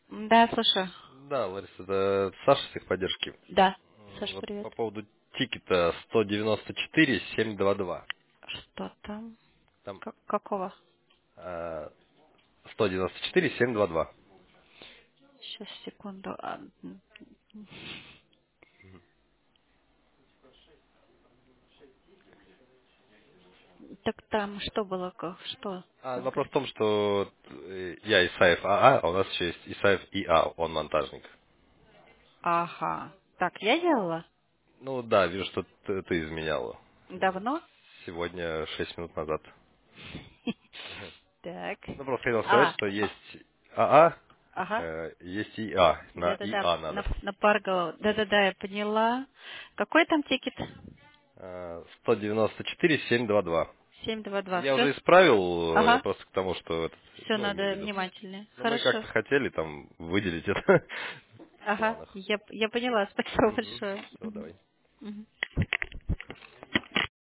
Да, слушаю. Да, Лариса, это Саша с техподдержки. Да. Саш, Вот привет. по поводу тикета 194-722. Что там? Там Какого? 194-722. Сейчас, секунду. Так там что было? Что Вопрос в конкретно? том, что я Исаев АА, а у нас еще есть Исаев ИА, он монтажник. Ага. Так, я делала? Ну да, вижу, что ты изменяла. Давно? Сегодня 6 минут назад. Так. Ну, просто хотел сказать, А, что есть АА, ага. есть ИА. На Да-да-да, ИА надо. на пар голов. Да-да-да, я поняла. Какой там тикет? 194-722. 722. Я Все? уже исправил, я Ага. просто к тому, что Все, ну, имею надо в виду. внимательнее. Но мы Хорошо. как-то хотели там выделить это в Ага, планах. я поняла. Спасибо Угу. большое. Все, Мгм. давай.